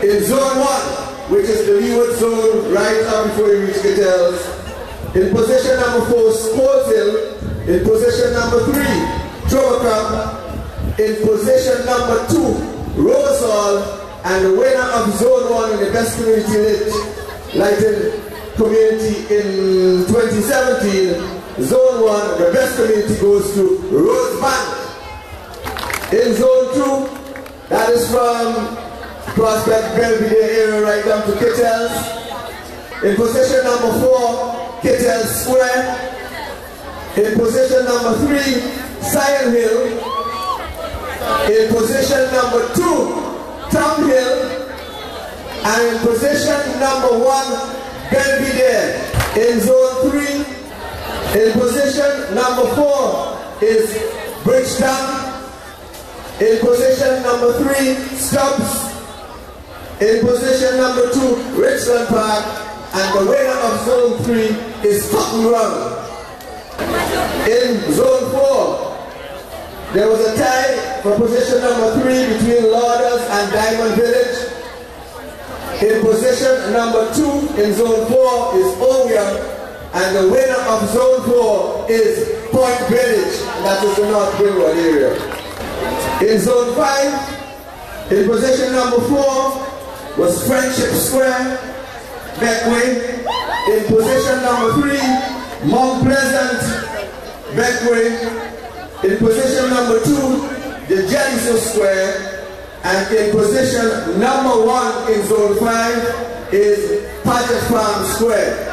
In zone 1, which is the leeward zone, right up before you reach Gittels. In position number 4, Sportshill. In position number 3, Trobacam. In position number 2, Rose Hall. And the winner of zone 1 in the best community lighted community in 2017, zone 1, the best community goes to Rosebank. In zone 2, that is from Prospect Belvedere area right down to Gittels. In position number 4, Gittels Square. In position number 3, Zion Hill. In position number 2, Tom Hill. And in position number 1, Belvedere. In zone 3, in position number 4 is Bridgetown. In position number 3, Stubbs. In position number 2, Richland Park. And the winner of zone 3 is Cotton Run. In zone 4, there was a tie for position number 3 between Lauders and Diamond Village. In position number 2 in zone 4 is Oya. And the winner of zone 4 is Point Village. And that is the North Greenwood area. In zone 5, in position number 4 was Friendship Square, Beckway. In position number 3, Mount Pleasant, Beckway. In position number 2, the Jeliso Square. And in position number 1 in zone 5 is Paget Farm Square.